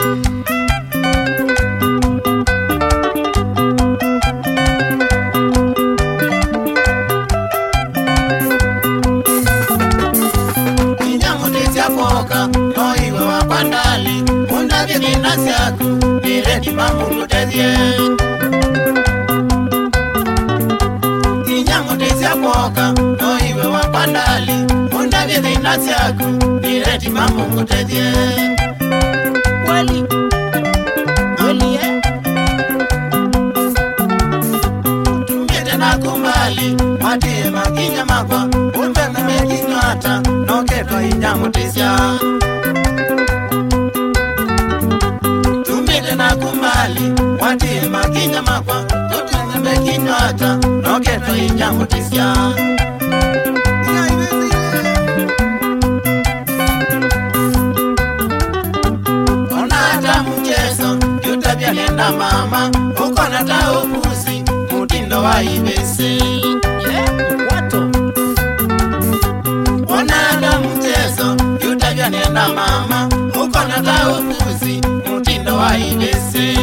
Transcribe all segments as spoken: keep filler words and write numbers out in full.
Mambo mutedie Inyango tezia kuoka no iwe wapandali Munda vye inasi yaku Nireti mambo mutedie Wali Wali eh Tumie na kumbali Matie makinya makwa Umpeme mekinyo hata Noketo inyango tezia na kumbali watie makinya makwa tutende mekinyo hata noketo inyango tisya Kona hata mchezo yutabia nenda mama ukona ta upusi mutindo wa ibese Wato Kona hata mchezo yutabia nenda mama ukona ta upusi mutindo wa ibese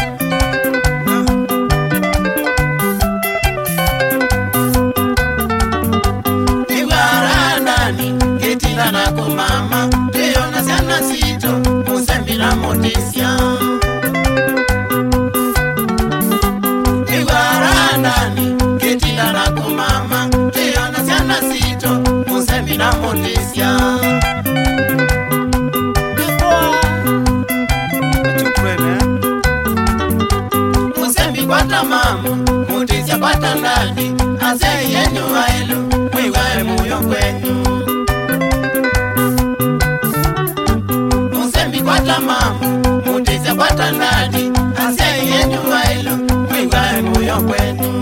Iwara ndani Ketinda na kumama Teo na siana sito Musembi na motisya Iwara ndani Ketinda na kumama Teo na siana sito Musembi na motisya Kwata mamu, mutizia kwata ndani Ase yenyu wailu, mwiwae muyo kwenyu Musembi kwata mamu, mutizia kwata ndani Ase yenyu wailu, mwiwae muyo kwenyu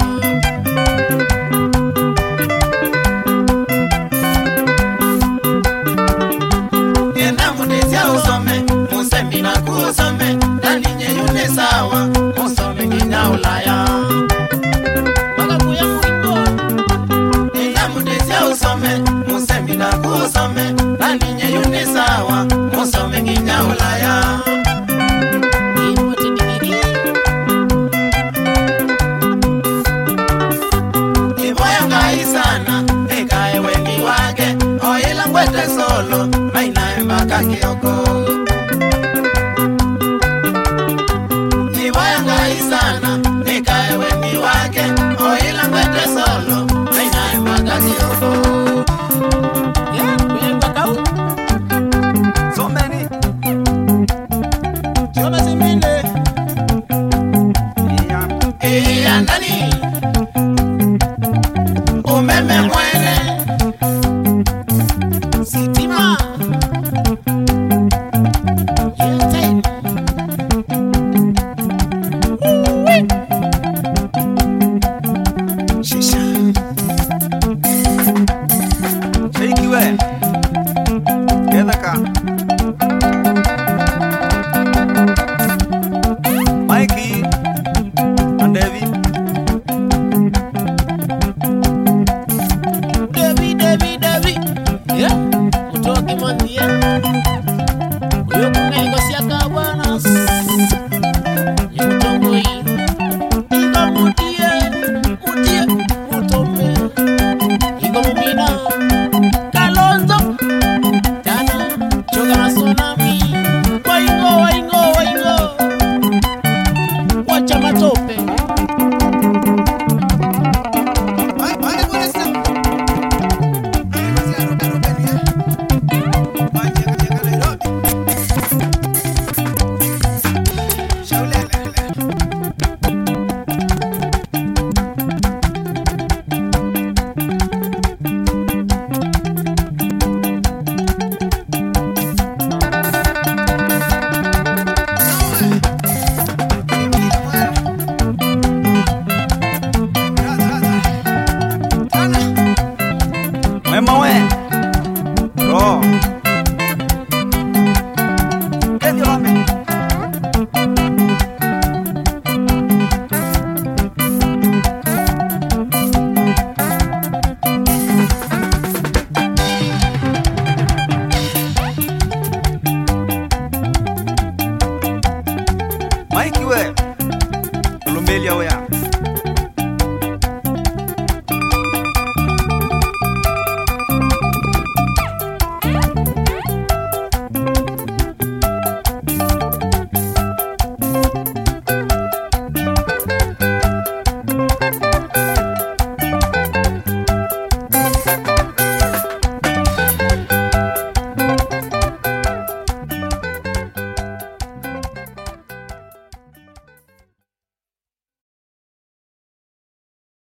Yena mutizia usome, musembi na kuusome Ndani nyeyune sawa, usome ngina ulaya Waka kuya mwiko Ina mudezia usome Musembi na kuusome Nani nyeyune sawa Usome ngina ulaya Iwote digiri Iboya ngai sana Ekae wengi wake Oila ngwete solo Maina embaka kioko sana nikae wengi wake oila ngwete solo aina magasi yoko yeah we bakau so many choma simile yeah eh ndani umeme mwene sitima Mikey and Debbie Debbie Debbie Debbie yeah utoke mwanzi yeah